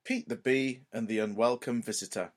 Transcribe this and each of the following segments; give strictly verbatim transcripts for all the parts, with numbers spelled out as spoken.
Pete the Bee and the Unwelcome Visitor.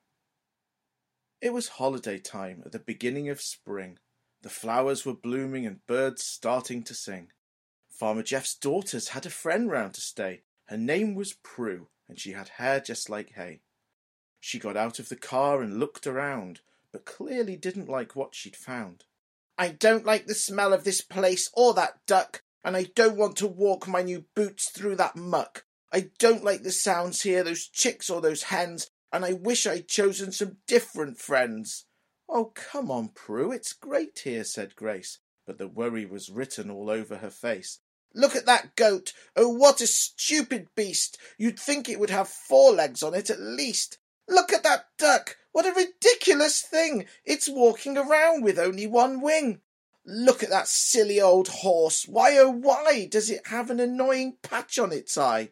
It was holiday time at the beginning of spring. The flowers were blooming and birds starting to sing. Farmer Jeff's daughters had a friend round to stay. Her name was Prue, and she had hair just like hay. She got out of the car and looked around, but clearly didn't like what she'd found. "I don't like the smell of this place or that duck, and I don't want to walk my new boots through that muck. I don't like the sounds here, those chicks or those hens, and I wish I'd chosen some different friends." "Oh, come on, Prue, it's great here," said Grace, but the worry was written all over her face. "Look at that goat! Oh, what a stupid beast! You'd think it would have four legs on it at least. Look at that duck! What a ridiculous thing! It's walking around with only one wing. Look at that silly old horse! Why, oh, why does it have an annoying patch on its eye?"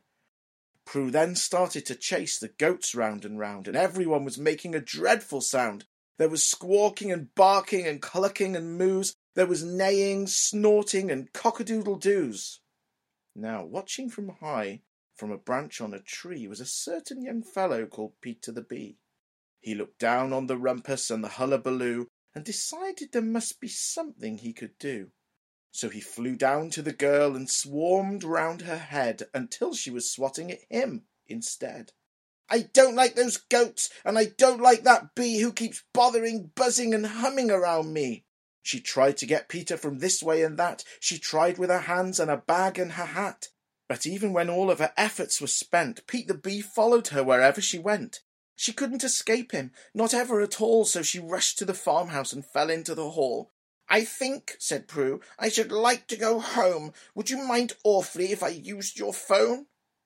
Prue then started to chase the goats round and round, and everyone was making a dreadful sound. There was squawking and barking and clucking and moos. There was neighing, snorting, and cock-a-doodle-doos. Now, watching from high, from a branch on a tree, was a certain young fellow called Peter the Bee. He looked down on the rumpus and the hullabaloo, and decided there must be something he could do. So he flew down to the girl and swarmed round her head until she was swatting at him instead. "I don't like those goats, and I don't like that bee who keeps bothering, buzzing and humming around me." She tried to get Peter from this way and that. She tried with her hands and a bag and her hat. But even when all of her efforts were spent, Pete the Bee followed her wherever she went. She couldn't escape him, not ever at all, so she rushed to the farmhouse and fell into the hall. "I think," said Prue, "I should like to go home. Would you mind awfully if I used your phone?"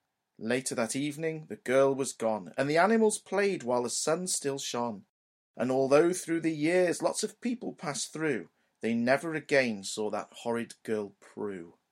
Later that evening the girl was gone, and the animals played while the sun still shone. And although through the years lots of people passed through, they never again saw that horrid girl Prue.